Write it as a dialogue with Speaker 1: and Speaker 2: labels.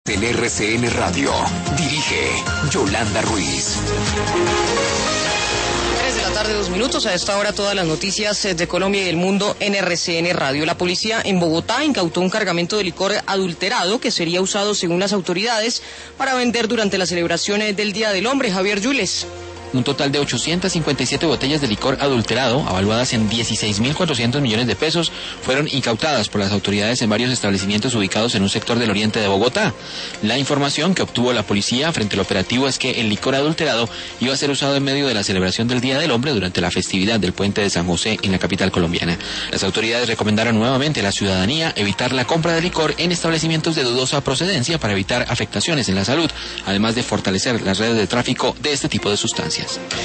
Speaker 1: En RCN Radio, dirige Yolanda Ruiz.
Speaker 2: 3:02 a esta hora todas las noticias de Colombia y del mundo en RCN Radio. La policía en Bogotá incautó un cargamento de licor adulterado que sería usado, según las autoridades, para vender durante las celebraciones del Día del Hombre. Javier Yules.
Speaker 3: Un total de 857 botellas de licor adulterado, avaluadas en 16.400 millones de pesos, fueron incautadas por las autoridades en varios establecimientos ubicados en un sector del oriente de Bogotá. La información que obtuvo la policía frente al operativo es que el licor adulterado iba a ser usado en medio de la celebración del Día del Hombre durante la festividad del Puente de San José en la capital colombiana. Las autoridades recomendaron nuevamente a la ciudadanía evitar la compra de licor en establecimientos de dudosa procedencia para evitar afectaciones en la salud, además de fortalecer las redes de tráfico de este tipo de sustancias.